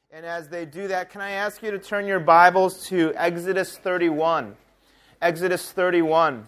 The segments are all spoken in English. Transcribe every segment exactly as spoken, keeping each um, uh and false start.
And as they do that, can I ask you to turn your Bibles to Exodus thirty-one? Exodus thirty-one.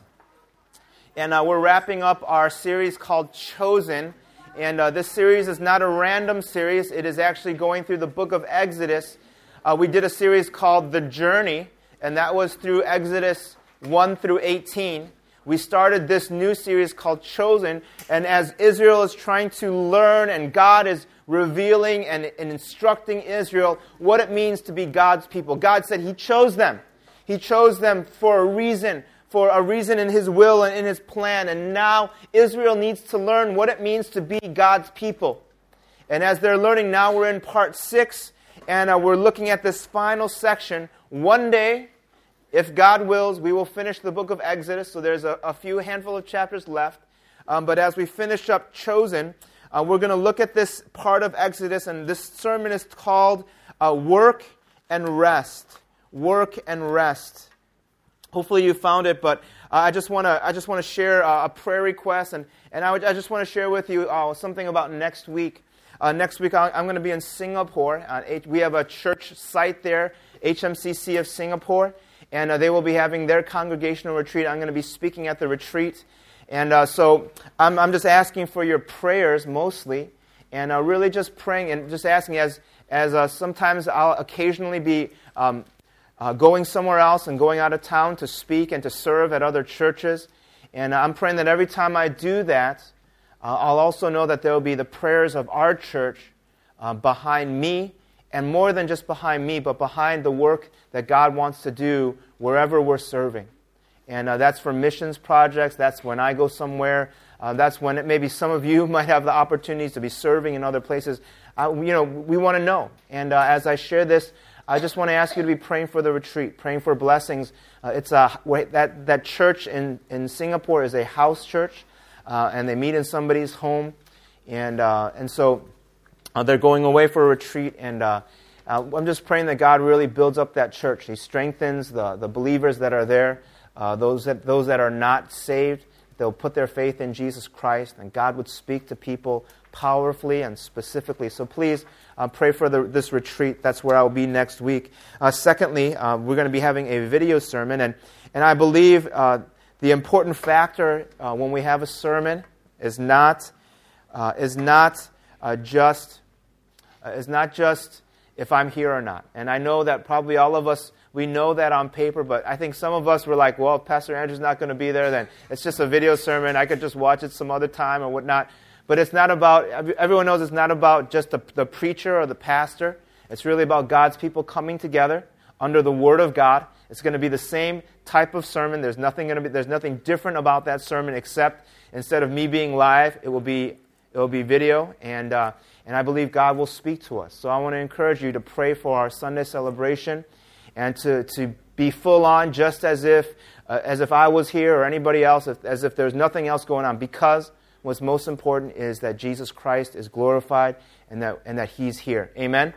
And uh, we're wrapping up our series called Chosen. And uh, this series is not a random series. It is actually going through the book of Exodus. Uh, we did a series called The Journey, and that was through Exodus one through eighteen. We started this new series called Chosen, and as Israel is trying to learn and God is revealing and, and instructing Israel what it means to be God's people. God said He chose them. He chose them for a reason, for a reason in His will and in His plan. And now Israel needs to learn what it means to be God's people. And as they're learning now, we're in part six, and uh, we're looking at this final section. One day, if God wills, we will finish the book of Exodus. So there's a, a few handful of chapters left. Um, but as we finish up Chosen, Uh, we're going to look at this part of Exodus, and this sermon is called uh, Work and Rest. Work and Rest. Hopefully you found it, but uh, I just want to I just want to share uh, a prayer request, and and I, would, I just want to share with you uh, something about next week. Uh, next week I'm going to be in Singapore. Uh, we have a church site there, H M C C of Singapore, and uh, they will be having their congregational retreat. I'm going to be speaking at the retreat. And uh, so I'm, I'm just asking for your prayers mostly, and uh, really just praying and just asking as as uh, sometimes I'll occasionally be um, uh, going somewhere else and going out of town to speak and to serve at other churches. And I'm praying that every time I do that, uh, I'll also know that there will be the prayers of our church uh, behind me, and more than just behind me, but behind the work that God wants to do wherever we're serving. And uh, that's for missions projects. That's when I go somewhere. Uh, that's when it, maybe some of you might have the opportunities to be serving in other places. Uh, you know, we want to know. And uh, as I share this, I just want to ask you to be praying for the retreat, praying for blessings. Uh, it's a that that church in, in Singapore is a house church, uh, and they meet in somebody's home, and uh, and so uh, they're going away for a retreat. And uh, uh, I'm just praying that God really builds up that church. He strengthens the the believers that are there. Uh, those that those that are not saved, they'll put their faith in Jesus Christ, and God would speak to people powerfully and specifically. So please uh, pray for the, this retreat. That's where I'll be next week. Uh, secondly, uh, we're going to be having a video sermon, and and I believe uh, the important factor uh, when we have a sermon is not uh, is not uh, just uh, is not just if I'm here or not. And I know that probably all of us. We know that on paper, but I think some of us were like, well, if Pastor Andrew's not going to be there, then it's just a video sermon. I could just watch it some other time or whatnot. But it's not about, everyone knows it's not about just the, the preacher or the pastor. It's really about God's people coming together under the Word of God. It's going to be the same type of sermon. There's nothing going to be, there's nothing different about that sermon except instead of me being live, it will be, it will be video. And, uh, and I believe God will speak to us. So I want to encourage you to pray for our Sunday celebration, and to, to be full on, just as if uh, as if I was here or anybody else, if, as if there's nothing else going on. Because what's most important is that Jesus Christ is glorified and that and that He's here. Amen.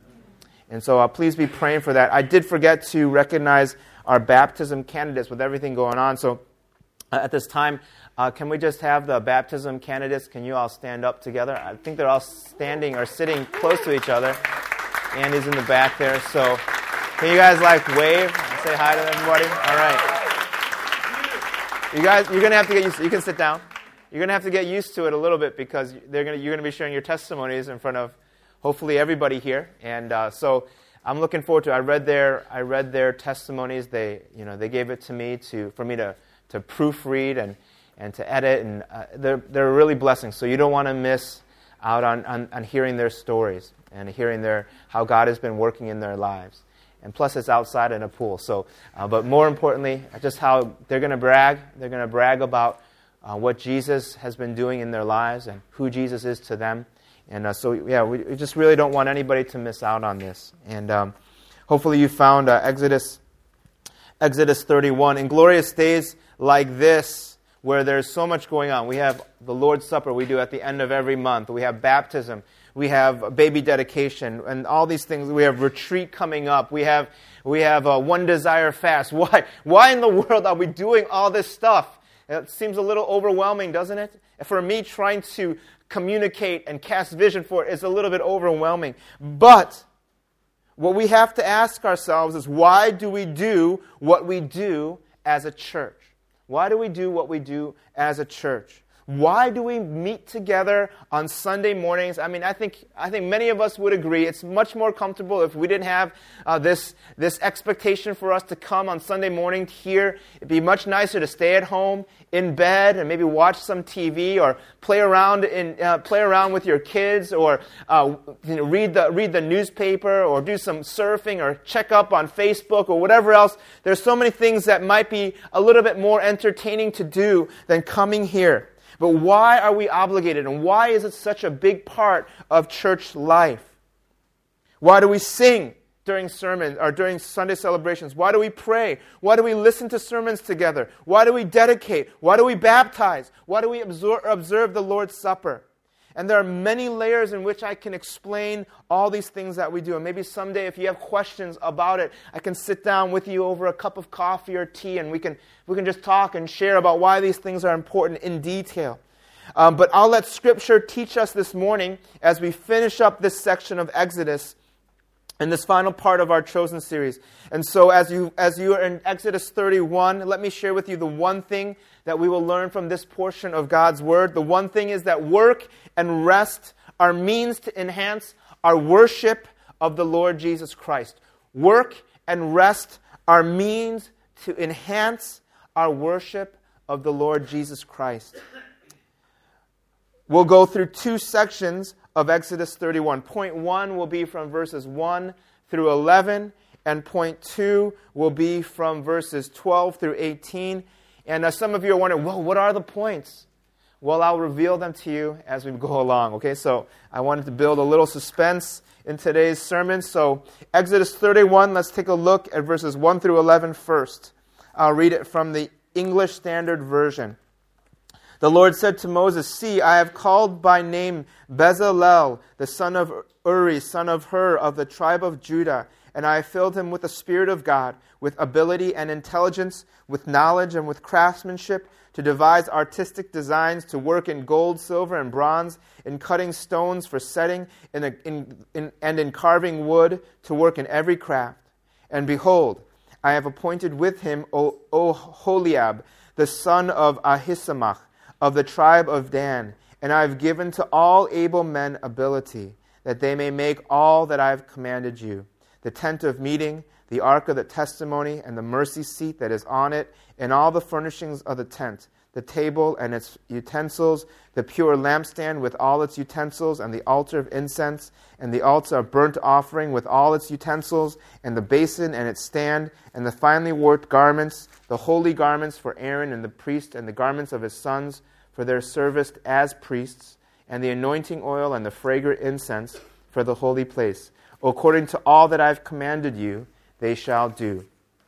And so uh, please be praying for that. I did forget to recognize our baptism candidates with everything going on. So uh, at this time, uh, can we just have the baptism candidates? Can you all stand up together? I think they're all standing or sitting close to each other. Andy's in the back there, so. Can you guys like wave and say hi to everybody? All right. You guys, you're gonna have to get used to, you can sit down. You're gonna have to get used to it a little bit because they're gonna you're gonna be sharing your testimonies in front of hopefully everybody here. And uh, so I'm looking forward to it. I read their I read their testimonies. They you know they gave it to me to for me to, to proofread and, and to edit, and uh, they're they're really blessings. So you don't want to miss out on, on, on hearing their stories and hearing their how God has been working in their lives. And plus, it's outside in a pool. So, uh, but more importantly, just how they're going to brag. They're going to brag about uh, what Jesus has been doing in their lives and who Jesus is to them. And uh, so, yeah, we, we just really don't want anybody to miss out on this. And um, hopefully, you found uh, Exodus, Exodus thirty-one. In glorious days like this, where there's so much going on, we have the Lord's Supper we do at the end of every month. We have baptism. We have baby dedication and all these things. We have retreat coming up. We have we have a one desire fast. Why why in the world are we doing all this stuff? It seems a little overwhelming, doesn't it? For me, trying to communicate and cast vision for it is a little bit overwhelming. But what we have to ask ourselves is, why do we do what we do as a church? Why do we do what we do as a church? Why do we meet together on Sunday mornings? I mean, I think I think many of us would agree it's much more comfortable if we didn't have uh, this, this expectation for us to come on Sunday morning here. It'd be much nicer to stay at home, in bed, and maybe watch some T V or play around in uh, play around with your kids, or uh, you know, read the read the newspaper, or do some surfing, or check up on Facebook, or whatever else. There's so many things that might be a little bit more entertaining to do than coming here. But why are we obligated, and why is it such a big part of church life? Why do we sing during sermons or during Sunday celebrations? Why do we pray? Why do we listen to sermons together? Why do we dedicate? Why do we baptize? Why do we observe, observe the Lord's Supper? And there are many layers in which I can explain all these things that we do. And maybe someday, if you have questions about it, I can sit down with you over a cup of coffee or tea, and we can we can just talk and share about why these things are important in detail. Um, but I'll let Scripture teach us this morning as we finish up this section of Exodus in this final part of our Chosen series. And so as you as you are in Exodus thirty-one, let me share with you the one thing that we will learn from this portion of God's Word. The one thing is that work and rest are means to enhance our worship of the Lord Jesus Christ. Work and rest are means to enhance our worship of the Lord Jesus Christ. We'll go through two sections of Exodus thirty-one. Point one will be from verses one through eleven, and point two will be from verses twelve through eighteen. And uh, some of you are wondering, well, what are the points? Well, I'll reveal them to you as we go along. Okay, so I wanted to build a little suspense in today's sermon. So Exodus thirty-one, let's take a look at verses one through eleven first. I'll read it from the English Standard Version. The Lord said to Moses, "See, I have called by name Bezalel, the son of Uri, son of Hur, of the tribe of Judah, and I have filled him with the Spirit of God, with ability and intelligence, with knowledge and with craftsmanship, to devise artistic designs, to work in gold, silver, and bronze, in cutting stones for setting, in a, in, in, and in carving wood, to work in every craft. And behold, I have appointed with him O- Oholiab, the son of Ahisamach, of the tribe of Dan, and I have given to all able men ability, that they may make all that I have commanded you, the tent of meeting, the ark of the testimony, and the mercy seat that is on it, and all the furnishings of the tent, the table and its utensils, the pure lampstand with all its utensils, and the altar of incense, and the altar of burnt offering with all its utensils, and the basin and its stand, and the finely worked garments, the holy garments for Aaron and the priest, and the garments of his sons for their service as priests, and the anointing oil and the fragrant incense for the holy place. According to all that I have commanded you, they shall do."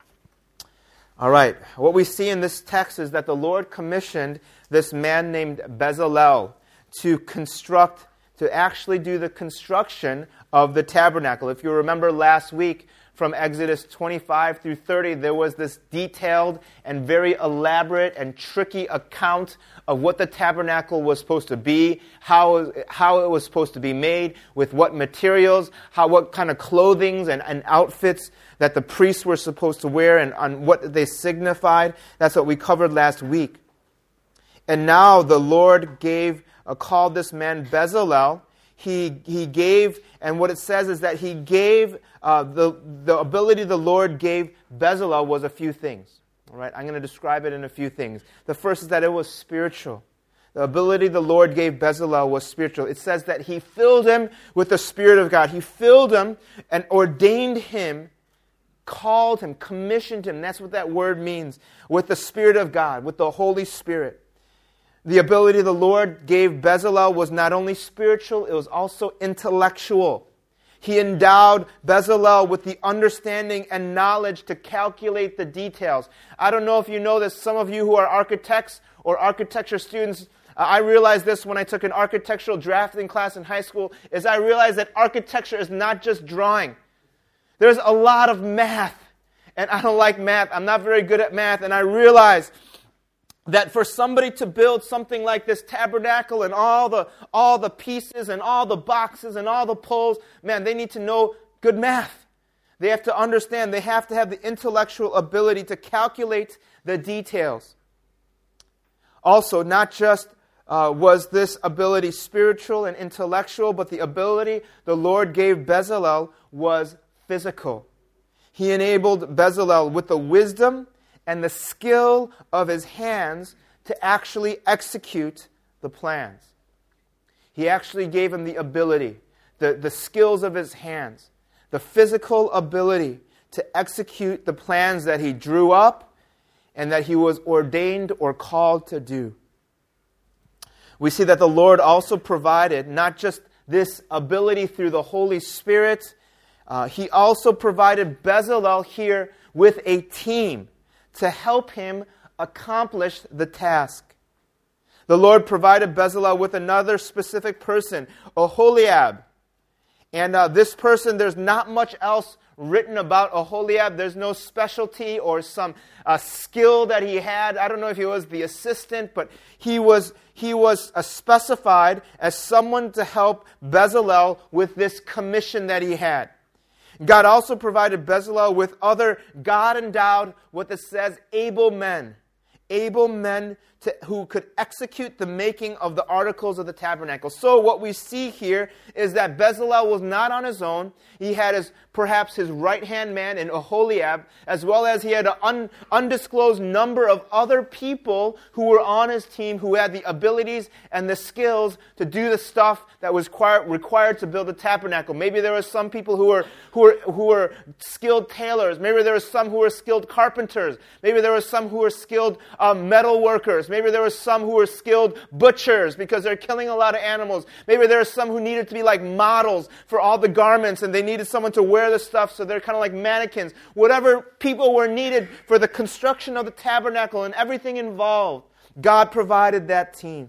All right, what we see in this text is that the Lord commissioned this man named Bezalel to construct, to actually do the construction of the tabernacle. If you remember last week, from Exodus twenty-five through thirty, there was this detailed and very elaborate and tricky account of what the tabernacle was supposed to be, how, how it was supposed to be made, with what materials, how what kind of clothing and, and outfits that the priests were supposed to wear, and on what they signified. That's what we covered last week. And now the Lord gave, uh, called this man Bezalel. He he gave, and what it says is that he gave, uh, the, the ability the Lord gave Bezalel was a few things. All right, I'm going to describe it in a few things. The first is that it was spiritual. The ability the Lord gave Bezalel was spiritual. It says that he filled him with the Spirit of God. He filled him and ordained him, called him, commissioned him. That's what that word means. With the Spirit of God, with the Holy Spirit. The ability the Lord gave Bezalel was not only spiritual, it was also intellectual. He endowed Bezalel with the understanding and knowledge to calculate the details. I don't know if you know this, some of you who are architects or architecture students, uh, I realized this when I took an architectural drafting class in high school, is I realized that architecture is not just drawing. There's a lot of math, and I don't like math. I'm not very good at math, and I realized that for somebody to build something like this tabernacle and all the all the pieces and all the boxes and all the poles, man, they need to know good math. They have to understand, they have to have the intellectual ability to calculate the details. Also, not just uh, was this ability spiritual and intellectual, but the ability the Lord gave Bezalel was physical. He enabled Bezalel with the wisdom and the skill of his hands to actually execute the plans. He actually gave him the ability, the, the skills of his hands, the physical ability to execute the plans that he drew up and that he was ordained or called to do. We see that the Lord also provided not just this ability through the Holy Spirit, uh, He also provided Bezalel here with a team to help him accomplish the task. The Lord provided Bezalel with another specific person, Oholiab. And uh, this person, there's not much else written about Oholiab. There's no specialty or some uh, skill that he had. I don't know if he was the assistant, but he was he was uh, specified as someone to help Bezalel with this commission that he had. God also provided Bezalel with other God-endowed, what this says, able men. Able men to, who could execute the making of the articles of the tabernacle. So what we see here is that Bezalel was not on his own. He had his perhaps his right-hand man in Oholiab, as well as he had an un, undisclosed number of other people who were on his team who had the abilities and the skills to do the stuff that was required, required to build the tabernacle. Maybe there were some people who were who were who were skilled tailors. Maybe there were some who were skilled carpenters. Maybe there were some who were skilled um, metal workers. Maybe there were some who were skilled butchers because they're killing a lot of animals. Maybe there were some who needed to be like models for all the garments and they needed someone to wear the stuff, so they're kind of like mannequins. Whatever people were needed for the construction of the tabernacle and everything involved, God provided that team.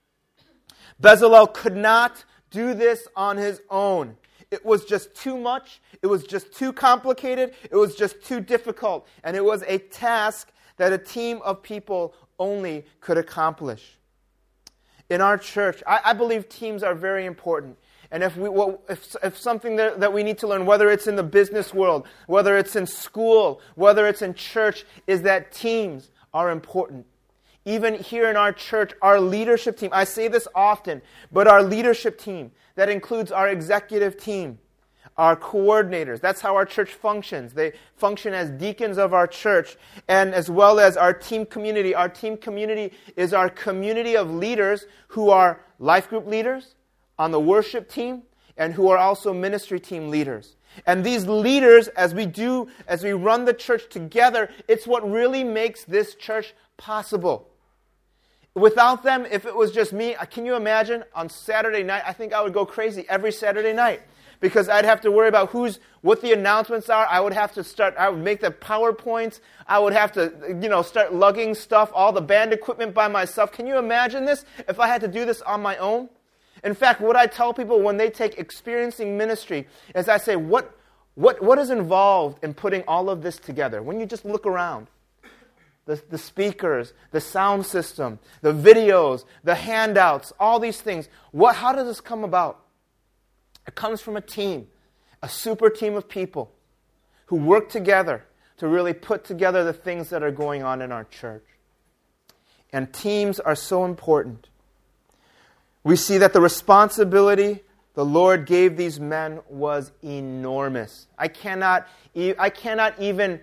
Bezalel could not do this on his own. It was just too much. It was just too complicated. It was just too difficult. And it was a task that a team of people only could accomplish. In our church, I, I believe teams are very important. And if we, well, if, if something that, that we need to learn, whether it's in the business world, whether it's in school, whether it's in church, is that teams are important. Even here in our church, our leadership team, I say this often, but our leadership team, that includes our executive team, our coordinators. That's how our church functions. They function as deacons of our church, and as well as our team community. Our team community is our community of leaders who are life group leaders, on the worship team, and who are also ministry team leaders. And these leaders, as we do, as we run the church together, it's what really makes this church possible. Without them, if it was just me, can you imagine on Saturday night, I think I would go crazy every Saturday night. Because I'd have to worry about who's, what the announcements are. I would have to start, I would make the PowerPoints. I would have to, you know, start lugging stuff, all the band equipment by myself. Can you imagine this if I had to do this on my own? In fact, what I tell people when they take experiencing ministry is I say, what, what, what is involved in putting all of this together? When you just look around, the, the speakers, the sound system, the videos, the handouts, all these things, what, how does this come about? It comes from a team, a super team of people who work together to really put together the things that are going on in our church. And teams are so important. We see that the responsibility the Lord gave these men was enormous. I cannot, I cannot even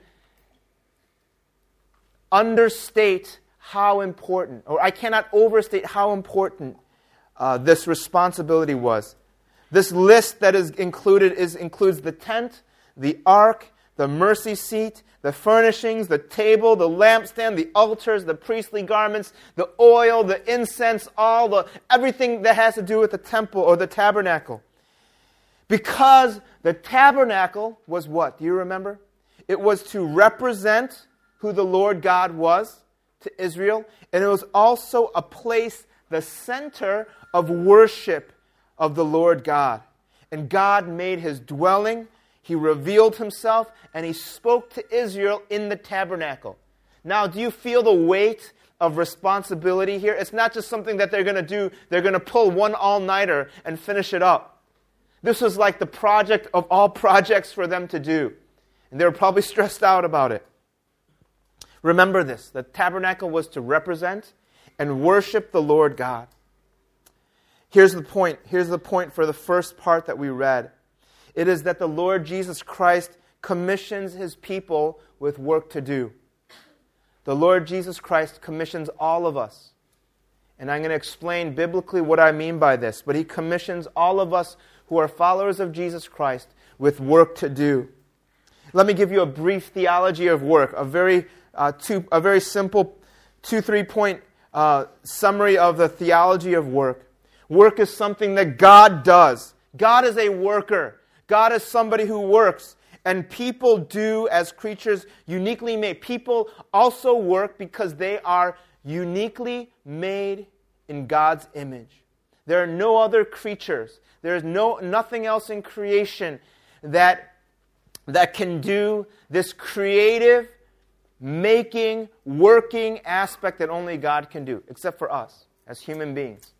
understate how important, or I cannot overstate how important uh, this responsibility was. This list that is included is includes the tent, the ark, the mercy seat, the furnishings, the table, the lampstand, the altars, the priestly garments, the oil, the incense, all the everything that has to do with the temple or the tabernacle. Because the tabernacle was what? Do you remember? It was to represent who the Lord God was to Israel, and it was also a place, the center of worship of the Lord God. And God made His dwelling. He revealed Himself, and He spoke to Israel in the tabernacle. Now, do you feel the weight of responsibility here? It's not just something that they're going to do. They're going to pull one all-nighter and finish it up. This was like the project of all projects for them to do. And they were probably stressed out about it. Remember this, the tabernacle was to represent and worship the Lord God. Here's the point. Here's the point for the first part that we read. It is that the Lord Jesus Christ commissions His people with work to do. The Lord Jesus Christ commissions all of us. And I'm going to explain biblically what I mean by this. But He commissions all of us who are followers of Jesus Christ with work to do. Let me give you a brief theology of work, a very, uh, two, a very simple two, three-point uh, summary of the theology of work. Work is something that God does. God is a worker. God is somebody who works. And people do as creatures uniquely made. People also work because they are uniquely made in God's image. There are no other creatures. There is no nothing else in creation that, that can do this creative, making, working aspect that only God can do, except for us as human beings.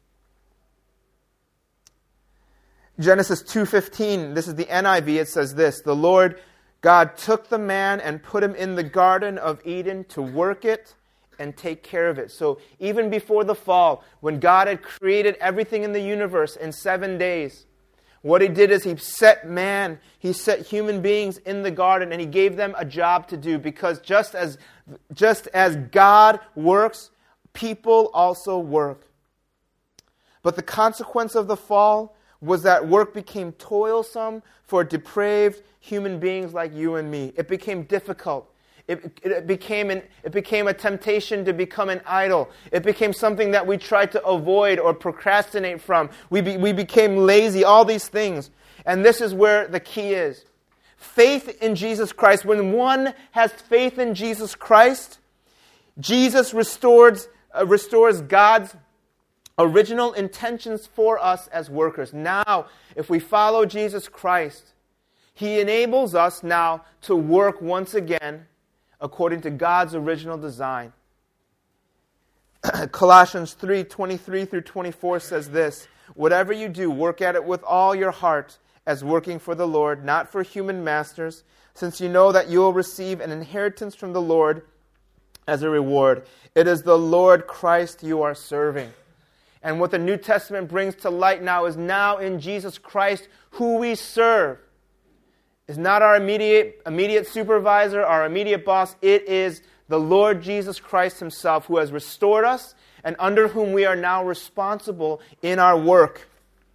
Genesis two fifteen, this is the N I V, it says this, the Lord God took the man and put him in the Garden of Eden to work it and take care of it. So even before the fall, when God had created everything in the universe in seven days, what He did is He set man, He set human beings in the garden, and He gave them a job to do, because just as, just as God works, people also work. But the consequence of the fall was that work became toilsome for depraved human beings like you and me. It became difficult. It, it, became an, it became a temptation to become an idol. It became something that we tried to avoid or procrastinate from. We, be, we became lazy, all these things. And this is where the key is. Faith in Jesus Christ. When one has faith in Jesus Christ, Jesus restores, uh, restores God's original intentions for us as workers. Now, if we follow Jesus Christ, He enables us now to work once again according to God's original design. Colossians three twenty-three through twenty-four says this, whatever you do, work at it with all your heart, as working for the Lord, not for human masters, since you know that you will receive an inheritance from the Lord as a reward. It is the Lord Christ you are serving. And what the New Testament brings to light now is now in Jesus Christ, who we serve is not our immediate, immediate supervisor, our immediate boss. It is the Lord Jesus Christ Himself, who has restored us and under whom we are now responsible in our work.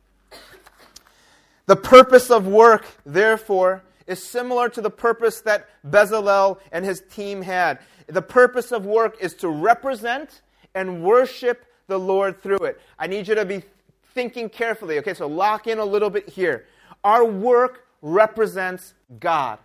The purpose of work, therefore, is similar to the purpose that Bezalel and his team had. The purpose of work is to represent and worship the Lord through it. I need you to be thinking carefully. Okay, so lock in a little bit here. Our work represents God.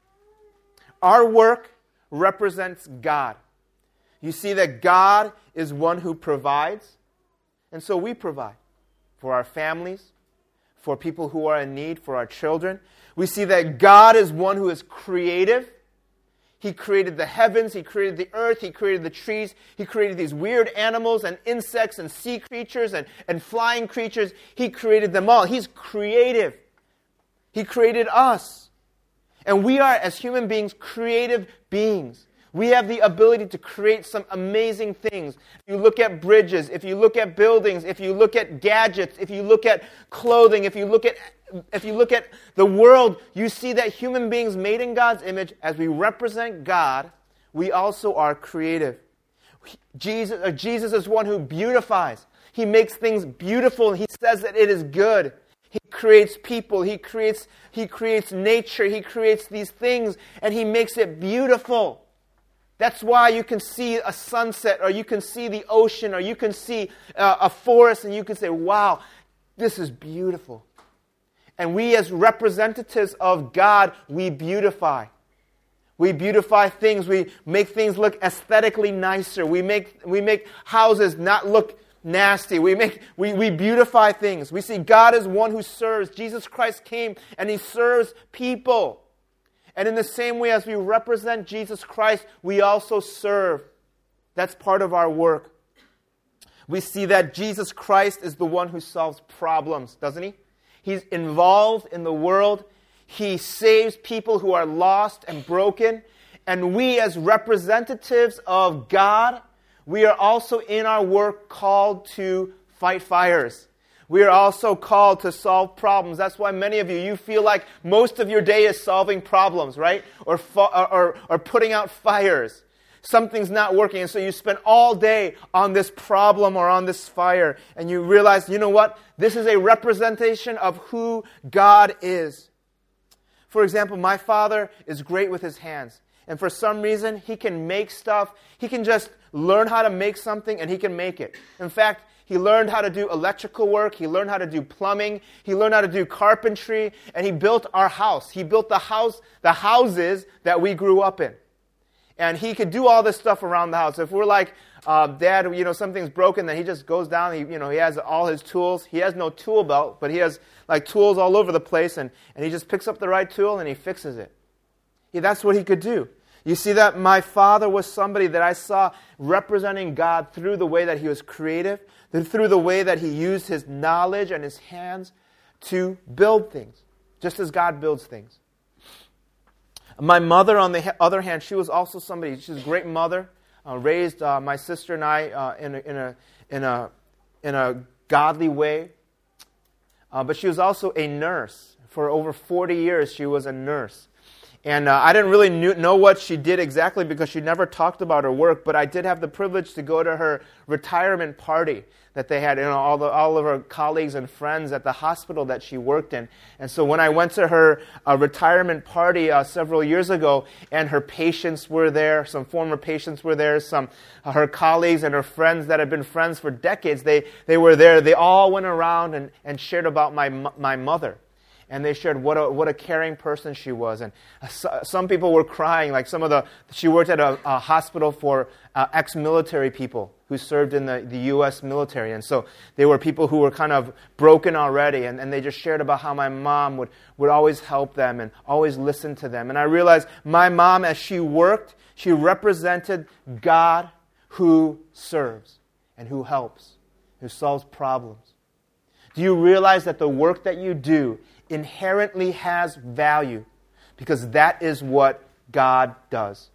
Our work represents God. You see that God is one who provides, and so we provide for our families, for people who are in need, for our children. We see that God is one who is creative. He created the heavens, He created the earth, He created the trees, He created these weird animals and insects and sea creatures and, and flying creatures. He created them all. He's creative. He created us. And we are, as human beings, creative beings. We have the ability to create some amazing things. If you look at bridges, if you look at buildings, if you look at gadgets, if you look at clothing, if you look at if you look at the world, you see that human beings made in God's image, as we represent God, we also are creative. Jesus, uh, Jesus is one who beautifies. He makes things beautiful. He says that it is good. He creates people. He creates, he creates nature. He creates these things, and He makes it beautiful. That's why you can see a sunset, or you can see the ocean, or you can see uh, a forest, and you can say, wow, this is beautiful. And we, as representatives of God, we beautify. We beautify things. We make things look aesthetically nicer. We make we make houses not look nasty. We make we, we beautify things. We see God as one who serves. Jesus Christ came and He serves people. And in the same way as we represent Jesus Christ, we also serve. That's part of our work. We see that Jesus Christ is the one who solves problems, doesn't He? He's involved in the world. He saves people who are lost and broken. And we, as representatives of God, we are also in our work called to fight fires. We are also called to solve problems. That's why many of you, you feel like most of your day is solving problems, right? Or, or, or putting out fires. Something's not working, and so you spend all day on this problem or on this fire, and you realize, you know what? This is a representation of who God is. For example, my father is great with his hands, and for some reason, he can make stuff. He can just learn how to make something, and he can make it. In fact, he learned how to do electrical work. He learned how to do plumbing. He learned how to do carpentry, and he built our house. He built the house, the houses that we grew up in. And he could do all this stuff around the house. If we're like, uh, Dad, you know, something's broken, then he just goes down. He, you know, he has all his tools. He has no tool belt, but he has like tools all over the place, and, and he just picks up the right tool and he fixes it. Yeah, that's what he could do. You see that my father was somebody that I saw representing God through the way that he was creative, through the way that he used his knowledge and his hands to build things, just as God builds things. My mother, on the other hand, she was also somebody, she's a great mother, uh, raised uh, my sister and I uh, in, a, in, a, in, a, in a godly way. Uh, but she was also a nurse. For over forty years, she was a nurse. And uh, I didn't really knew, know what she did exactly because she never talked about her work, but I did have the privilege to go to her retirement party that they had, you know, all, the, all of her colleagues and friends at the hospital that she worked in. And so when I went to her uh, retirement party uh, several years ago, and her patients were there, some former patients were there, some uh, her colleagues and her friends that had been friends for decades, they, they were there. They all went around and, and shared about my my mother. And they shared what a what a caring person she was. And uh, some people were crying. Like some of the, she worked at a, a hospital for uh, ex-military people who served in the, the U S military. And so they were people who were kind of broken already. And, and they just shared about how my mom would, would always help them and always listen to them. And I realized my mom, as she worked, she represented God who serves and who helps, who solves problems. Do you realize that the work that you do inherently has value? Because that is what God does.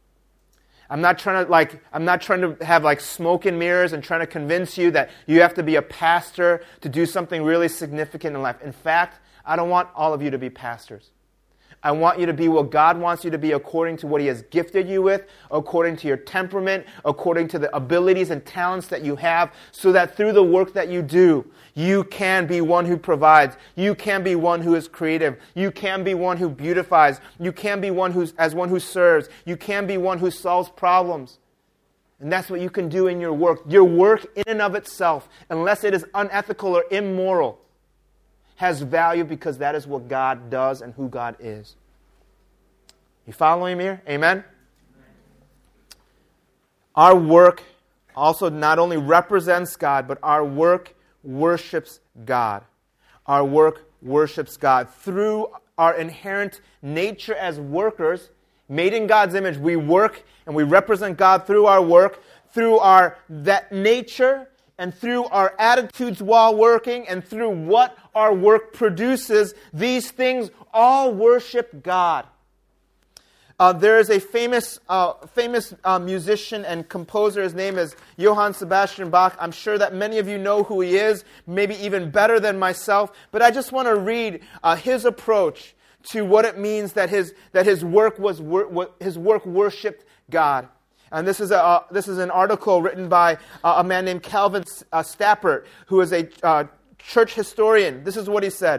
I'm not trying to like I'm not trying to have like smoke and mirrors and trying to convince you that you have to be a pastor to do something really significant in life. In fact, I don't want all of you to be pastors. I want you to be what God wants you to be according to what He has gifted you with, according to your temperament, according to the abilities and talents that you have, so that through the work that you do, you can be one who provides. You can be one who is creative. You can be one who beautifies. You can be one who's as one who serves. You can be one who solves problems. And that's what you can do in your work. Your work in and of itself, unless it is unethical or immoral, has value because that is what God does and who God is. You following me here? Amen? Our work also not only represents God, but our work worships God. Our work worships God. Through our inherent nature as workers, made in God's image, we work and we represent God through our work, through our that nature, and through our attitudes while working, and through what our work produces. These things all worship God. Uh, there is a famous uh, famous uh, musician and composer. His name is Johann Sebastian Bach. I'm sure that many of you know who he is, maybe even better than myself. But I just want to read uh, his approach to what it means that his that his work was wor- his work worshipped God. And this is a uh, this is an article written by uh, a man named Calvin uh, Stappert, who is a uh, church historian. This is what he said.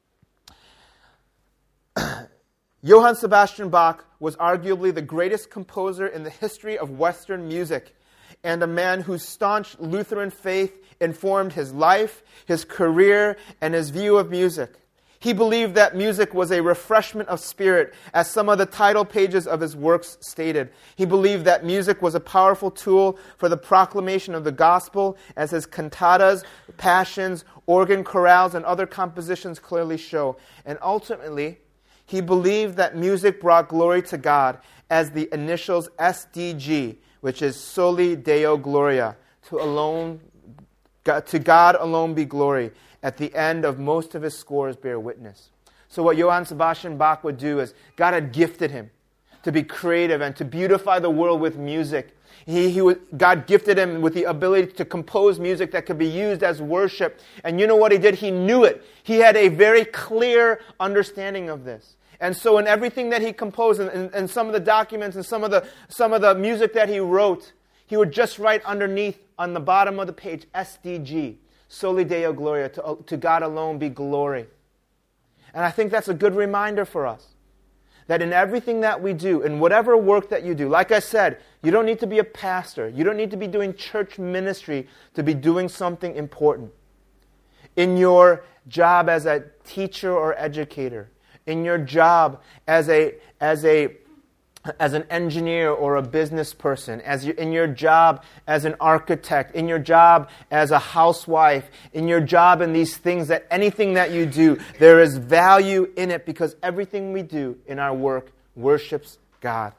Johann Sebastian Bach was arguably the greatest composer in the history of Western music, and a man whose staunch Lutheran faith informed his life, his career, and his view of music. He believed that music was a refreshment of spirit, as some of the title pages of his works stated. He believed that music was a powerful tool for the proclamation of the gospel, as his cantatas, passions, organ chorales, and other compositions clearly show. And ultimately, he believed that music brought glory to God, as the initials S D G, which is Soli Deo Gloria, to alone, to God alone be glory. At the end of most of his scores bear witness. So what Johann Sebastian Bach would do is, God had gifted him to be creative and to beautify the world with music. He, he was, God gifted him with the ability to compose music that could be used as worship. And you know what he did? He knew it. He had a very clear understanding of this. And so in everything that he composed, and, and, and some of the documents and some of the some of the music that he wrote, he would just write underneath on the bottom of the page, S D G, Soli Deo Gloria, to, to God alone be glory. And I think that's a good reminder for us. That in everything that we do, in whatever work that you do, like I said, you don't need to be a pastor. You don't need to be doing church ministry to be doing something important. In your job as a teacher or educator, in your job as a as a as an engineer or a business person, as you, in your job as an architect, in your job as a housewife, in your job in these things, that anything that you do, there is value in it because everything we do in our work worships God.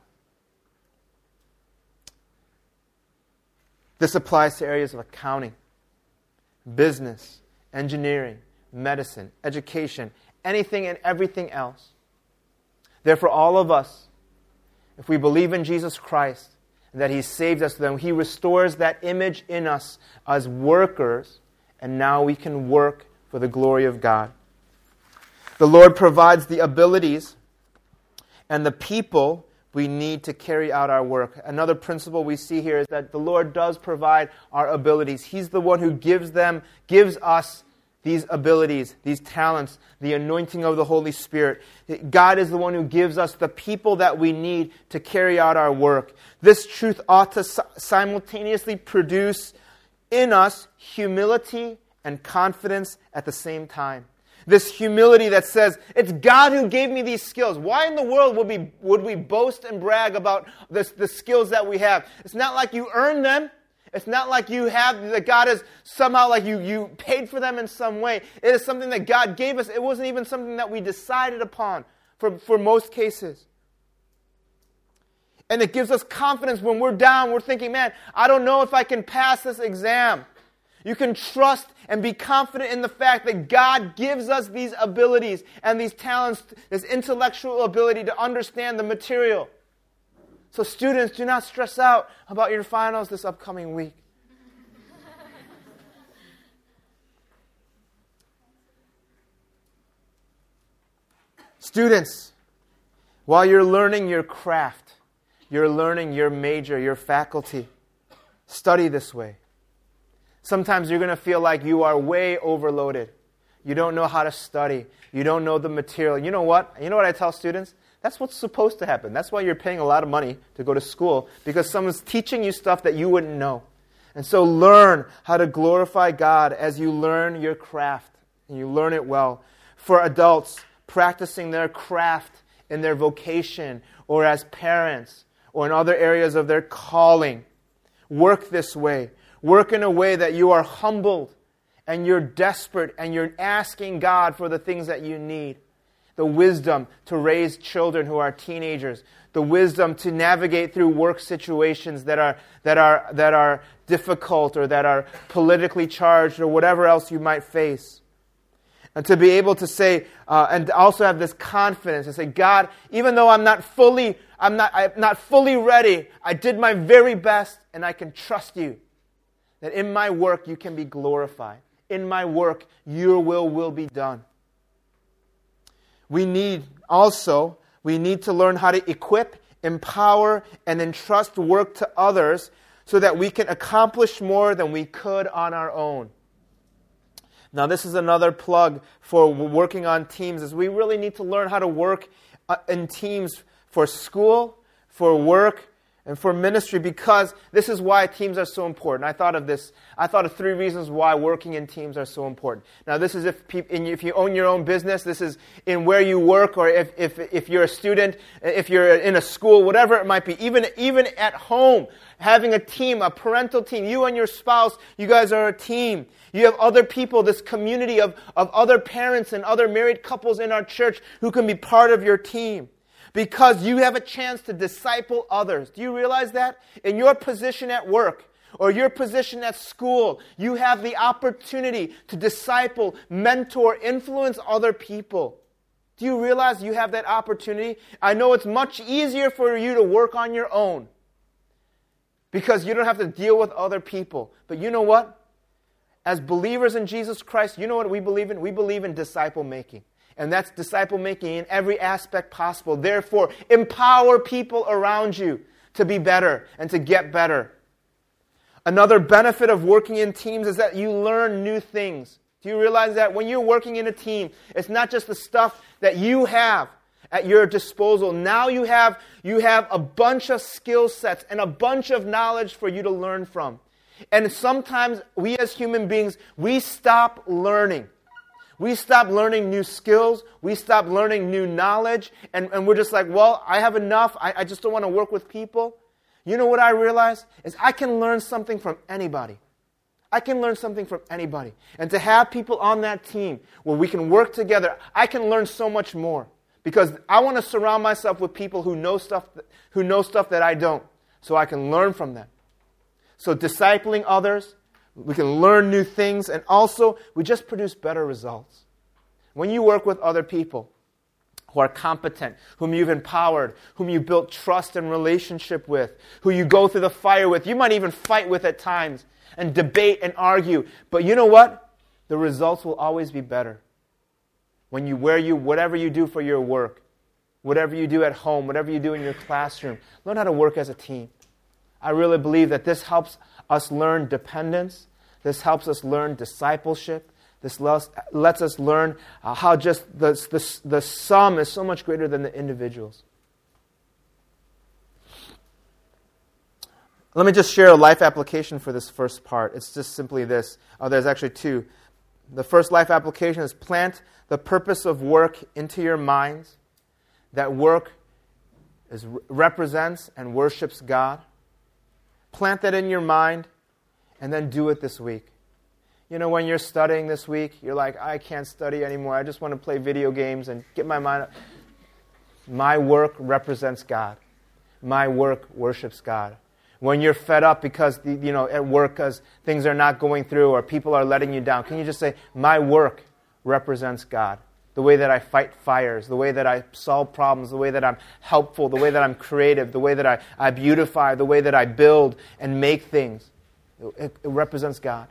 This applies to areas of accounting, business, engineering, medicine, education, anything and everything else. Therefore, all of us, if we believe in Jesus Christ, that He saved us, then He restores that image in us as workers, and now we can work for the glory of God. The Lord provides the abilities and the people we need to carry out our work. Another principle we see here is that the Lord does provide our abilities. He's the one who gives them, gives us these abilities, these talents, the anointing of the Holy Spirit. God is the one who gives us the people that we need to carry out our work. This truth ought to simultaneously produce in us humility and confidence at the same time. This humility that says, it's God who gave me these skills. Why in the world would we, would we boast and brag about this, the skills that we have? It's not like you earned them. It's not like you have, that God is somehow like you, you paid for them in some way. It is something that God gave us. It wasn't even something that we decided upon for, for most cases. And it gives us confidence when we're down. We're thinking, man, I don't know if I can pass this exam. You can trust and be confident in the fact that God gives us these abilities and these talents, this intellectual ability to understand the material. So students, do not stress out about your finals this upcoming week. Students, while you're learning your craft, you're learning your major, your faculty, study this way. Sometimes you're going to feel like you are way overloaded. You don't know how to study. You don't know the material. You know what? You know what I tell students? That's what's supposed to happen. That's why you're paying a lot of money to go to school, because someone's teaching you stuff that you wouldn't know. And so learn how to glorify God as you learn your craft, and you learn it well. For adults, practicing their craft in their vocation, or as parents, or in other areas of their calling, work this way. Work in a way that you are humbled, and you're desperate, and you're asking God for the things that you need. The wisdom to raise children who are teenagers. The wisdom to navigate through work situations that are that are that are difficult or that are politically charged or whatever else you might face. And to be able to say, uh, and also have this confidence and say, God, even though I'm not fully, I'm not, I'm not fully ready, I did my very best, and I can trust you that in my work you can be glorified. In my work, your will will be done. We need also, we need to learn how to equip, empower, and entrust work to others so that we can accomplish more than we could on our own. Now, this is another plug for working on teams, is we really need to learn how to work in teams for school, for work, and for ministry, because this is why teams are so important. I thought of this. I thought of three reasons why working in teams are so important. Now, this is if pe- if you own your own business. This is in where you work, or if if if you're a student, if you're in a school, whatever it might be. Even even at home, having a team, a parental team. You and your spouse, you guys are a team. You have other people, this community of of other parents and other married couples in our church who can be part of your team. Because you have a chance to disciple others. Do you realize that? In your position at work or your position at school, you have the opportunity to disciple, mentor, influence other people. Do you realize you have that opportunity? I know it's much easier for you to work on your own because you don't have to deal with other people. But you know what? As believers in Jesus Christ, you know what we believe in? We believe in disciple making. And that's disciple making in every aspect possible. Therefore, empower people around you to be better and to get better. Another benefit of working in teams is that you learn new things. Do you realize that when you're working in a team, it's not just the stuff that you have at your disposal. Now you have, you have a bunch of skill sets and a bunch of knowledge for you to learn from. And sometimes we as human beings, we stop learning. We stop learning new skills. We stop learning new knowledge. And, and we're just like, well, I have enough. I, I just don't want to work with people. You know what I realize? Is I can learn something from anybody. I can learn something from anybody. And to have people on that team where we can work together, I can learn so much more. Because I want to surround myself with people who know stuff, who know stuff that I don't, so I can learn from them. So discipling others, we can learn new things, and also we just produce better results. When you work with other people who are competent, whom you've empowered, whom you built trust and relationship with, who you go through the fire with, you might even fight with at times and debate and argue. But you know what? The results will always be better. When you, where you, whatever you do for your work, whatever you do at home, whatever you do in your classroom, learn how to work as a team. I really believe that this helps us learn dependence. This helps us learn discipleship. This lets, lets us learn uh, how just the, the, the sum is so much greater than the individuals. Let me just share a life application for this first part. It's just simply this. Oh, there's actually two. The first life application is plant the purpose of work into your minds. That work is, represents and worships God. Plant that in your mind and then do it this week. You know, when you're studying this week, you're like, I can't study anymore. I just want to play video games and get my mind up. My work represents God. My work worships God. When you're fed up because, you know, at work because things are not going through or people are letting you down, can you just say, my work represents God? The way that I fight fires, the way that I solve problems, the way that I'm helpful, the way that I'm creative, the way that I, I beautify, the way that I build and make things. It, it represents God.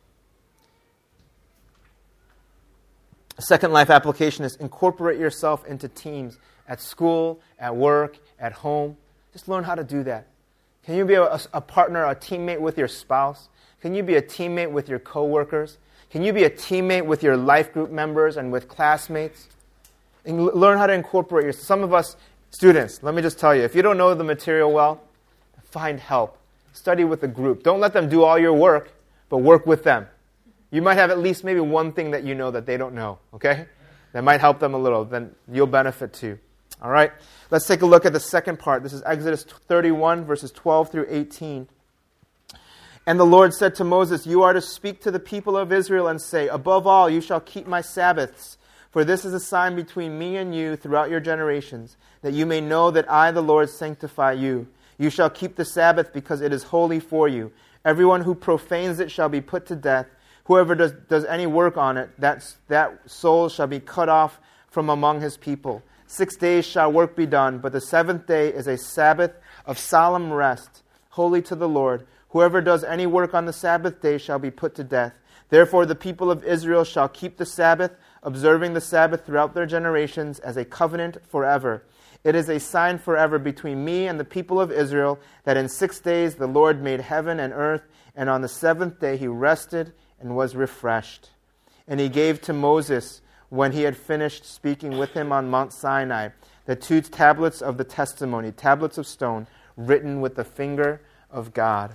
A second life application is incorporate yourself into teams at school, at work, at home. Just learn how to do that. Can you be a, a partner, a teammate with your spouse? Can you be a teammate with your coworkers? Can you be a teammate with your life group members and with classmates? And l- learn how to incorporate yourself. Some of us students, let me just tell you, if you don't know the material well, find help. Study with a group. Don't let them do all your work, but work with them. You might have at least maybe one thing that you know that they don't know, okay? That might help them a little. Then you'll benefit too. All right? Let's take a look at the second part. This is Exodus thirty-one, verses twelve through eighteen. And the Lord said to Moses, you are to speak to the people of Israel and say, above all, you shall keep my Sabbaths, for this is a sign between me and you throughout your generations, that you may know that I, the Lord, sanctify you. You shall keep the Sabbath because it is holy for you. Everyone who profanes it shall be put to death. Whoever does, does any work on it, that, that soul shall be cut off from among his people. Six days shall work be done, but the seventh day is a Sabbath of solemn rest, holy to the Lord. Whoever does any work on the Sabbath day shall be put to death. Therefore the people of Israel shall keep the Sabbath, observing the Sabbath throughout their generations as a covenant forever. It is a sign forever between me and the people of Israel that in six days the Lord made heaven and earth, and on the seventh day he rested and was refreshed. And he gave to Moses, when he had finished speaking with him on Mount Sinai, the two tablets of the testimony, tablets of stone, written with the finger of God.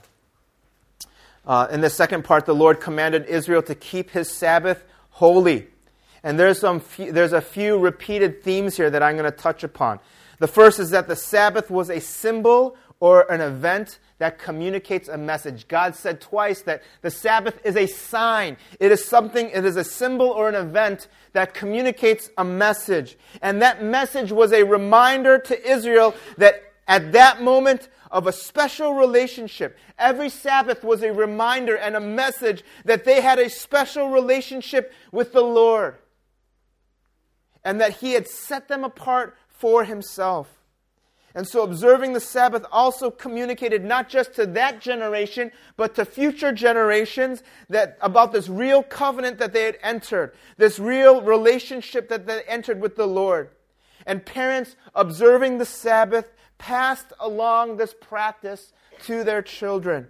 Uh, in the second part, the Lord commanded Israel to keep his Sabbath holy. And there's some few, there's a few repeated themes here that I'm going to touch upon. The first is that the Sabbath was a symbol or an event that communicates a message. God said twice that the Sabbath is a sign. It is something, it is a symbol or an event that communicates a message. And that message was a reminder to Israel that at that moment of a special relationship, every Sabbath was a reminder and a message that they had a special relationship with the Lord. and that he had set them apart for himself. And so observing the Sabbath also communicated not just to that generation, but to future generations that about this real covenant that they had entered, this real relationship that they entered with the Lord. And parents observing the Sabbath passed along this practice to their children.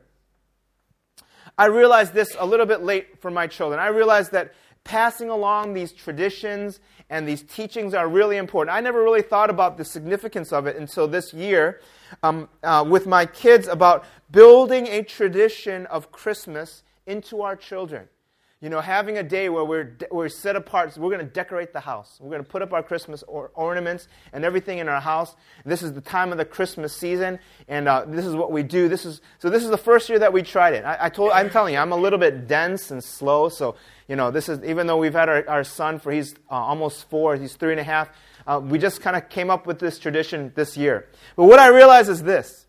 I realized this a little bit late for my children. I realized that passing along these traditions and these teachings are really important. I never really thought about the significance of it until this year um, uh, with my kids about building a tradition of Christmas into our children. You know, having a day where we're de- we're set apart. So we're going to decorate the house. We're going to put up our Christmas or- ornaments and everything in our house. This is the time of the Christmas season, and uh, this is what we do. This is so. This is the first year that we tried it. I, I told. I'm telling you, I'm a little bit dense and slow. So you know, this is even though we've had our, our son for he's uh, almost four. He's three and a half. Uh, we just kind of came up with this tradition this year. But what I realize is this: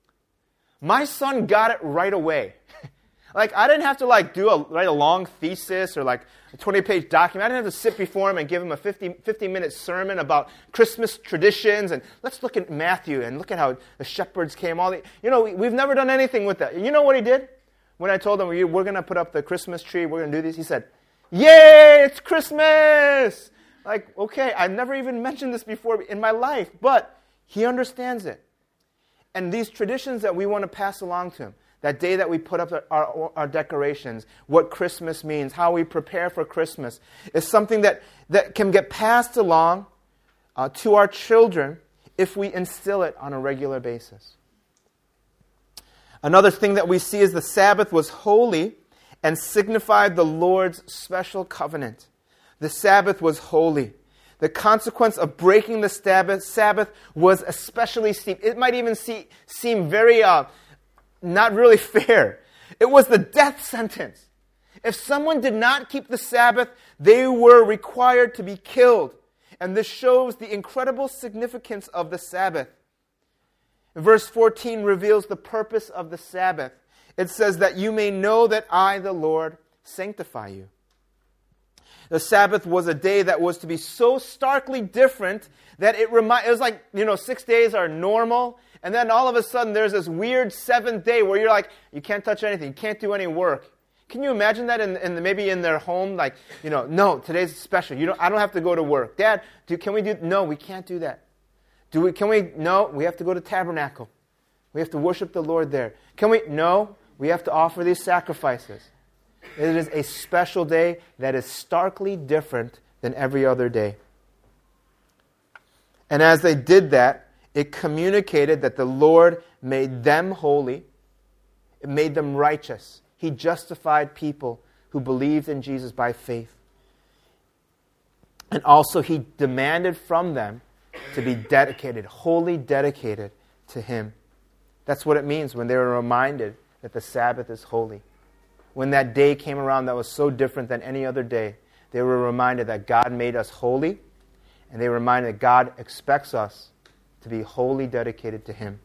my son got it right away. Like, I didn't have to, like, do a, write a long thesis or, like, a twenty-page document. I didn't have to sit before him and give him a fifty-minute sermon about Christmas traditions. And let's look at Matthew and look at how the shepherds came. All the, you know, we, we've never done anything with that. You know what he did? When I told him, we're going to put up the Christmas tree, we're going to do this, he said, "Yay, it's Christmas!" Like, okay, I've never even mentioned this before in my life. But he understands it. And these traditions that we want to pass along to him, that day that we put up our, our, our decorations, what Christmas means, how we prepare for Christmas, is something that, that can get passed along uh, to our children if we instill it on a regular basis. Another thing that we see is the Sabbath was holy and signified the Lord's special covenant. The Sabbath was holy. The consequence of breaking the Sabbath, Sabbath was especially steep. It might even see, seem very... Uh, Not really fair. It was the death sentence. If someone did not keep the Sabbath, they were required to be killed. And this shows the incredible significance of the Sabbath. Verse fourteen reveals the purpose of the Sabbath. It says that you may know that I, the Lord, sanctify you. The Sabbath was a day that was to be so starkly different that it, remi- it was like, you know, six days are normal. And then all of a sudden there's this weird seventh day where you're like, you can't touch anything. You can't do any work. Can you imagine that in, in the, maybe in their home? Like, you know, no, today's special. You don't, I don't have to go to work. Dad, do, can we do, no, we can't do that. Do we, can we, no, we have to go to Tabernacle. We have to worship the Lord there. Can we, no, we have to offer these sacrifices. It is a special day that is starkly different than every other day. And as they did that, it communicated that the Lord made them holy. It made them righteous. He justified people who believed in Jesus by faith. And also He demanded from them to be dedicated, wholly dedicated to Him. That's what it means when they were reminded that the Sabbath is holy. When that day came around that was so different than any other day, they were reminded that God made us holy, and they were reminded that God expects us to be wholly dedicated to Him.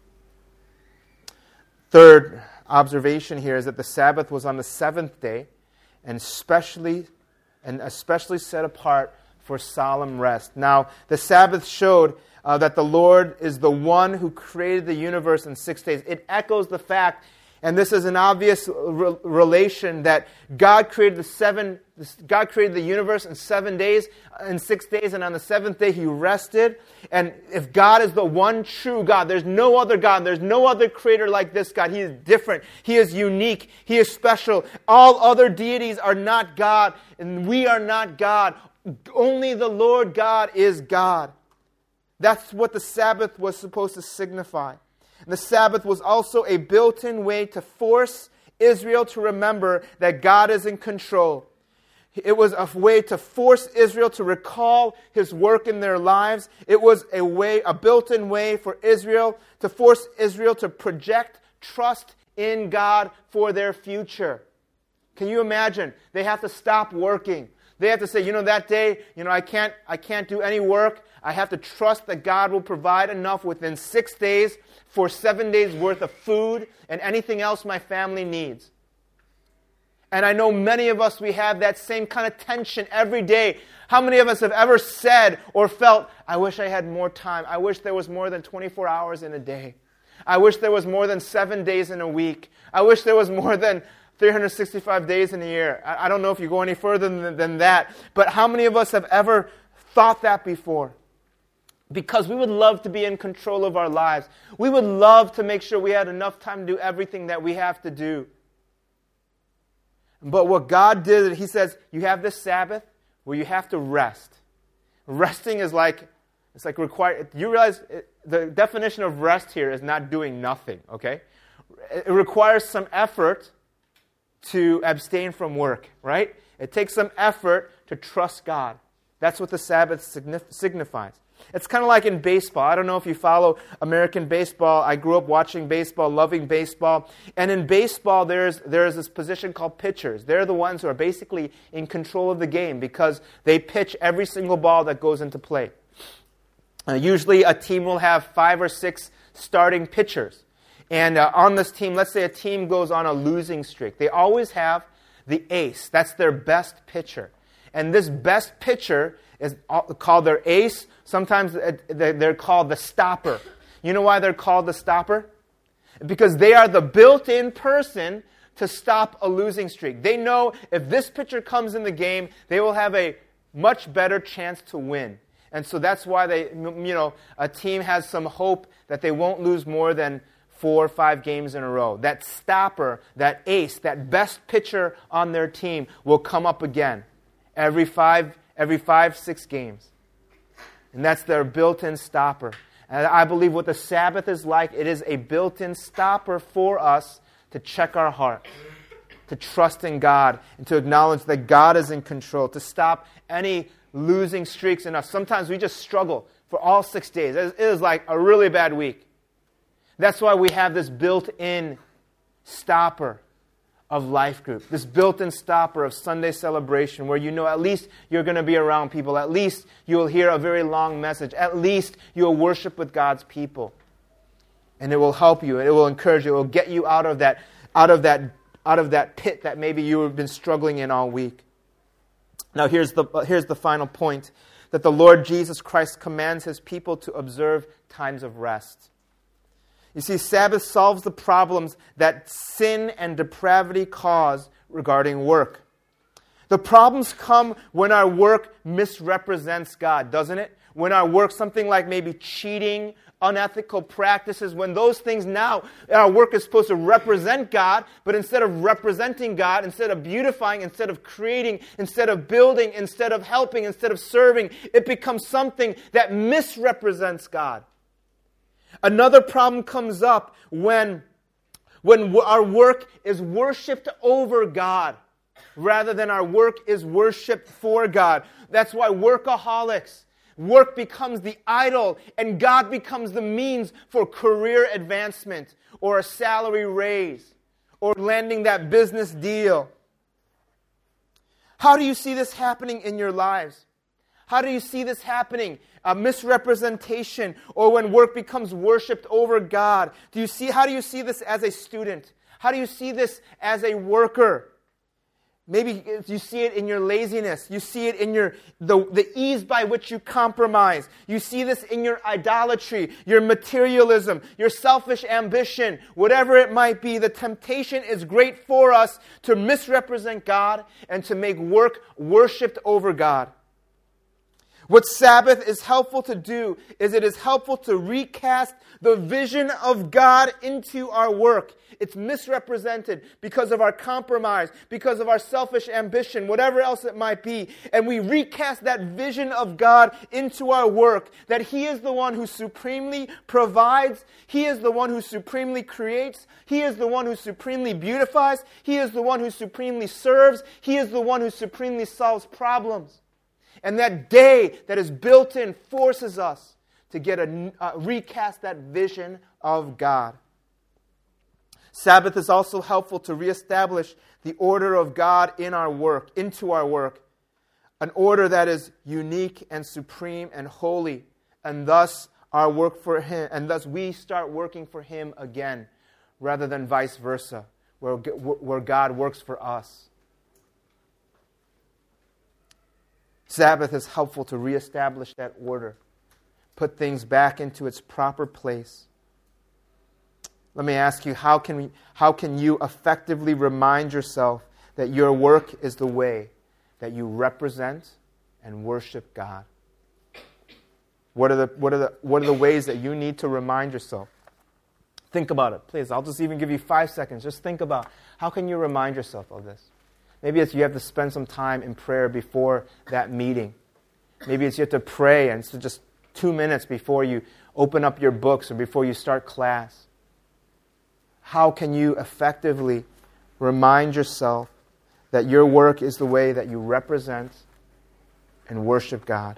Third observation here is that the Sabbath was on the seventh day, and especially, and especially set apart for solemn rest. Now, the Sabbath showed uh, that the Lord is the one who created the universe in six days. It echoes the fact, and this is an obvious re- relation, that God created the seven. God created the universe in seven days, in six days, and on the seventh day He rested. And if God is the one true God, there's no other God, there's no other creator like this God. He is different. He is unique. He is special. All other deities are not God, and we are not God. Only the Lord God is God. That's what the Sabbath was supposed to signify. The Sabbath was also a built-in way to force Israel to remember that God is in control. It was a way to force Israel to recall His work in their lives. It was a way, a built-in way for Israel, to force Israel to project trust in God for their future. Can you imagine? They have to stop working. They have to say, you know, that day, you know, I can't, I can't do any work. I have to trust that God will provide enough within six days for seven days worth of food and anything else my family needs. And I know many of us, we have that same kind of tension every day. How many of us have ever said or felt, I wish I had more time. I wish there was more than twenty-four hours in a day. I wish there was more than seven days in a week. I wish there was more than three hundred sixty-five days in a year. I, I don't know if you go any further than, than that. But how many of us have ever thought that before? Because we would love to be in control of our lives. We would love to make sure we had enough time to do everything that we have to do. But what God did, He says, you have this Sabbath where you have to rest. Resting is like, it's like required. You realize it, the definition of rest here is not doing nothing, okay? It requires some effort to abstain from work, right? It takes some effort to trust God. That's what the Sabbath signif- signifies. It's kind of like in baseball. I don't know if you follow American baseball. I grew up watching baseball, loving baseball. And in baseball, there's there's this position called pitchers. They're the ones who are basically in control of the game because they pitch every single ball that goes into play. Uh, usually a team will have five or six starting pitchers. And uh, on this team, let's say a team goes on a losing streak. They always have the ace. That's their best pitcher. And this best pitcher is called their ace. Sometimes they're called the stopper. You know why they're called the stopper? Because they are the built-in person to stop a losing streak. They know if this pitcher comes in the game, they will have a much better chance to win. And so that's why they, you know, a team has some hope that they won't lose more than four or five games in a row. That stopper, that ace, that best pitcher on their team will come up again every five, every five, six games. And that's their built-in stopper. And I believe what the Sabbath is like, it is a built-in stopper for us to check our heart, to trust in God, and to acknowledge that God is in control, to stop any losing streaks in us. Sometimes we just struggle for all six days. It is like a really bad week. That's why we have this built-in stopper of life group, this built-in stopper of Sunday celebration where you know at least you're going to be around people. At least you'll hear a very long message. At least you'll worship with God's people. And it will help you. It will encourage you. It will get you out of that, out of that, out of that pit that maybe you have been struggling in all week. Now here's the, here's the final point, that the Lord Jesus Christ commands His people to observe times of rest. You see, Sabbath solves the problems that sin and depravity cause regarding work. The problems come when our work misrepresents God, doesn't it? When our work, something like maybe cheating, unethical practices, when those things now, our work is supposed to represent God, but instead of representing God, instead of beautifying, instead of creating, instead of building, instead of helping, instead of serving, it becomes something that misrepresents God. Another problem comes up when, when our work is worshipped over God rather than our work is worshipped for God. That's why workaholics, work becomes the idol and God becomes the means for career advancement or a salary raise or landing that business deal. How do you see this happening in your lives? How do you see this happening? A misrepresentation, or when work becomes worshipped over God. Do you see? How do you see this as a student? How do you see this as a worker? Maybe you see it in your laziness. You see it in your the, the ease by which you compromise. You see this in your idolatry, your materialism, your selfish ambition, whatever it might be. The temptation is great for us to misrepresent God and to make work worshipped over God. What Sabbath is helpful to do is it is helpful to recast the vision of God into our work. It's misrepresented because of our compromise, because of our selfish ambition, whatever else it might be. And we recast that vision of God into our work, that He is the one who supremely provides. He is the one who supremely creates. He is the one who supremely beautifies. He is the one who supremely serves. He is the one who supremely solves problems. And that day that is built in forces us to get a uh, recast that vision of God. Sabbath is also helpful to reestablish the order of God in our work, into our work. An order that is unique and supreme and holy. And thus our work for Him, and thus we start working for Him again, rather than vice versa, where, where God works for us. Sabbath is helpful to reestablish that order, put things back into its proper place. Let me ask you, how can we, how can you effectively remind yourself that your work is the way that you represent and worship God? What are the what are the what are the ways that you need to remind yourself? Think about it, please. I'll just even give you five seconds. Just think about, how can you remind yourself of this? Maybe it's you have to spend some time in prayer before that meeting. Maybe it's you have to pray, and it's just two minutes before you open up your books or before you start class. How can you effectively remind yourself that your work is the way that you represent and worship God?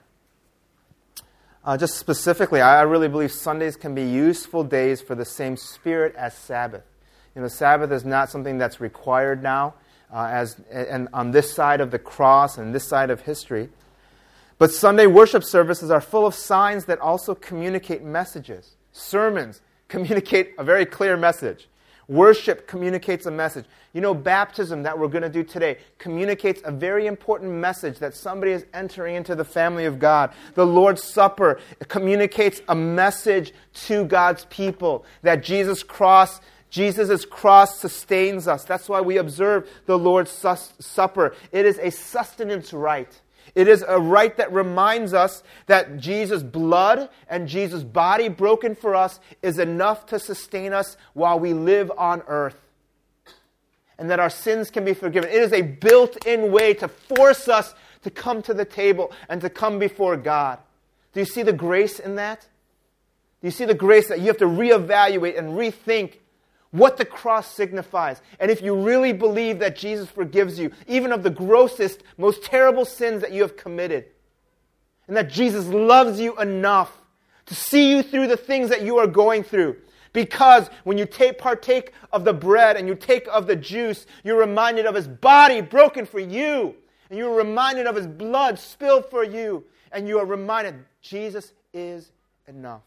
Uh, just specifically, I, I really believe Sundays can be useful days for the same spirit as Sabbath. You know, Sabbath is not something that's required now, uh, as and on this side of the cross and this side of history. But Sunday worship services are full of signs that also communicate messages. Sermons communicate a very clear message. Worship communicates a message. You know, baptism that we're going to do today communicates a very important message that somebody is entering into the family of God. The Lord's Supper communicates a message to God's people that Jesus' cross, Jesus' cross sustains us. That's why we observe the Lord's sus- Supper. It is a sustenance rite. It is a rite that reminds us that Jesus' blood and Jesus' body broken for us is enough to sustain us while we live on earth. And that our sins can be forgiven. It is a built-in way to force us to come to the table and to come before God. Do you see the grace in that? Do you see the grace that you have to reevaluate and rethink what the cross signifies? And if you really believe that Jesus forgives you, even of the grossest, most terrible sins that you have committed, and that Jesus loves you enough to see you through the things that you are going through, because when you take, partake of the bread and you take of the juice, you're reminded of His body broken for you, and you're reminded of His blood spilled for you, and you are reminded Jesus is enough.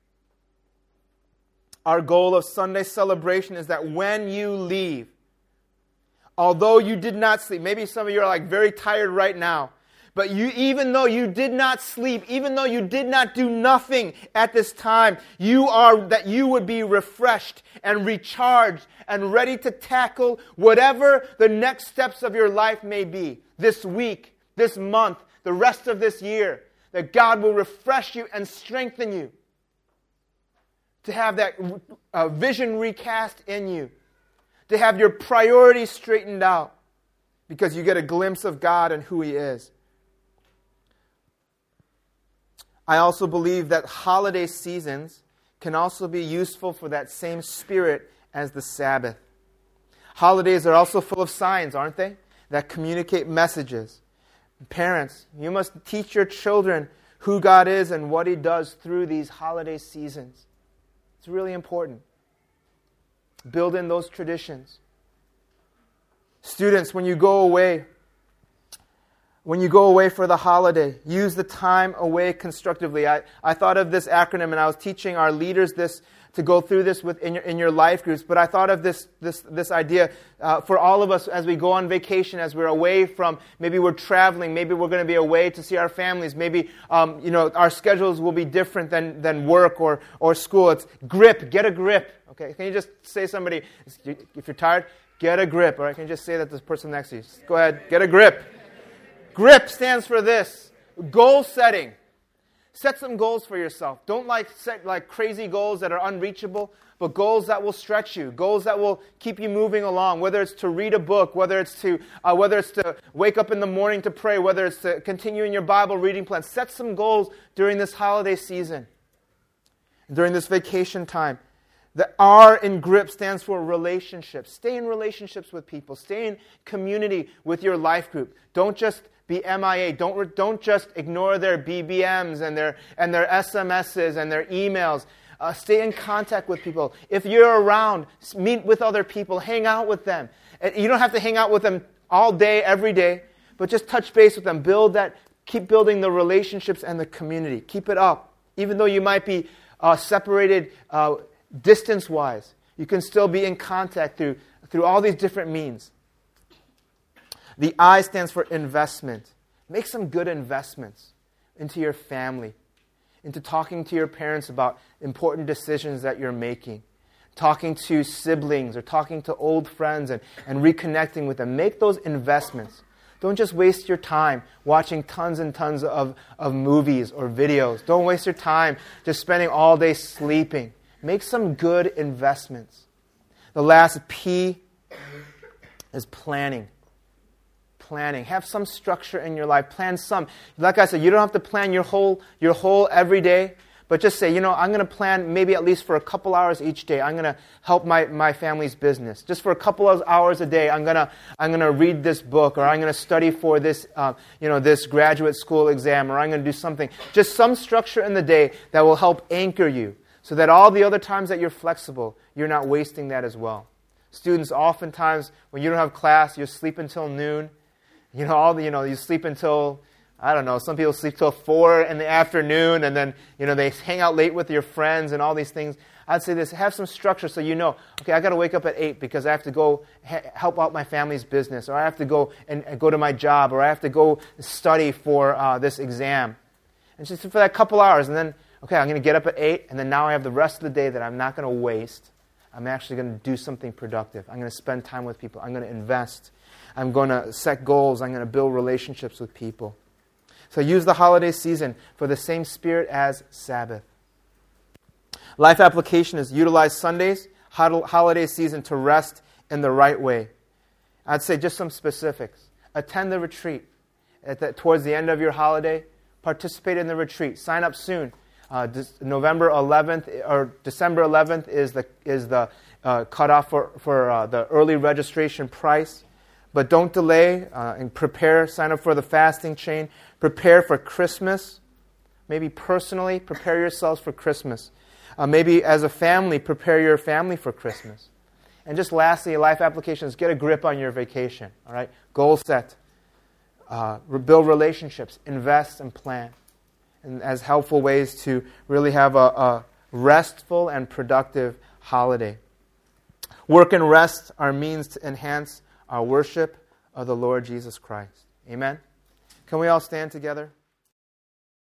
Our goal of Sunday celebration is that when you leave, although you did not sleep, maybe some of you are like very tired right now, but you, even though you did not sleep, even though you did not do nothing at this time, you are that you would be refreshed and recharged and ready to tackle whatever the next steps of your life may be this week, this month, the rest of this year. That God will refresh you and strengthen you. To have that uh, vision recast in you. To have your priorities straightened out. Because you get a glimpse of God and who He is. I also believe that holiday seasons can also be useful for that same spirit as the Sabbath. Holidays are also full of signs, aren't they? That communicate messages. Parents, you must teach your children who God is and what He does through these holiday seasons. It's really important. Build in those traditions. Students, when you go away, when you go away for the holiday, use the time away constructively. I, I thought of this acronym, and I was teaching our leaders this to go through this with in your, in your life groups. But I thought of this this this idea uh, for all of us as we go on vacation, as we're away from, maybe we're traveling, maybe we're going to be away to see our families, maybe um, you know our schedules will be different than than work or or school. It's grip, get a grip. Okay, can you just say to somebody, if you're tired, get a grip. All right, can you just say that to the person next to you? Just go ahead, get a grip. GRIP stands for this: goal setting. Set some goals for yourself. Don't like set like crazy goals that are unreachable, but goals that will stretch you, goals that will keep you moving along. Whether it's to read a book, whether it's to uh, whether it's to wake up in the morning to pray, whether it's to continue in your Bible reading plan. Set some goals during this holiday season, during this vacation time. The R in GRIP stands for relationships. Stay in relationships with people. Stay in community with your life group. Don't just be M I A. Don't, don't just ignore their B B Ms and their, and their S M Ses and their emails. Uh, stay in contact with people. If you're around, meet with other people. Hang out with them. You don't have to hang out with them all day, every day, but just touch base with them. Build that. Keep building the relationships and the community. Keep it up. Even though you might be uh, separated uh, distance-wise, you can still be in contact through, through all these different means. The I stands for investment. Make some good investments into your family, into talking to your parents about important decisions that you're making, talking to siblings or talking to old friends and, and reconnecting with them. Make those investments. Don't just waste your time watching tons and tons of, of movies or videos. Don't waste your time just spending all day sleeping. Make some good investments. The last P is planning. Planning. Have some structure in your life. Plan some. Like I said, you don't have to plan your whole your whole every day, but just say, you know, I'm going to plan maybe at least for a couple hours each day. I'm going to help my, my family's business. Just for a couple of hours a day, I'm going to I'm going to read this book, or I'm going to study for this uh, you know this graduate school exam, or I'm going to do something. Just some structure in the day that will help anchor you, so that all the other times that you're flexible, you're not wasting that as well. Students, oftentimes when you don't have class, you sleep until noon. You know, all the, you know, you sleep until, I don't know, some people sleep till four in the afternoon, and then, you know, they hang out late with your friends and all these things. I'd say this, have some structure so you know, okay, I got to wake up at eight because I have to go ha- help out my family's business, or I have to go and, and go to my job, or I have to go study for uh, this exam. And just for that couple hours, and then, okay, I'm going to get up at eight, and then now I have the rest of the day that I'm not going to waste. I'm actually going to do something productive. I'm going to spend time with people. I'm going to invest. I'm going to set goals. I'm going to build relationships with people. So use the holiday season for the same spirit as Sabbath. Life application is utilize Sundays, holiday season to rest in the right way. I'd say just some specifics. Attend the retreat. At the, towards the end of your holiday, participate in the retreat. Sign up soon. Uh, November eleventh or December eleventh is the is the uh, cutoff for for uh, the early registration price. But don't delay uh, and prepare. Sign up for the fasting chain. Prepare for Christmas. Maybe personally, prepare yourselves for Christmas. Uh, maybe as a family, prepare your family for Christmas. And just lastly, life applications, get a grip on your vacation. All right, goal set. Uh, build relationships. Invest and plan. And as helpful ways to really have a, a restful and productive holiday. Work and rest are means to enhance our worship of the Lord Jesus Christ. Amen? Can we all stand together?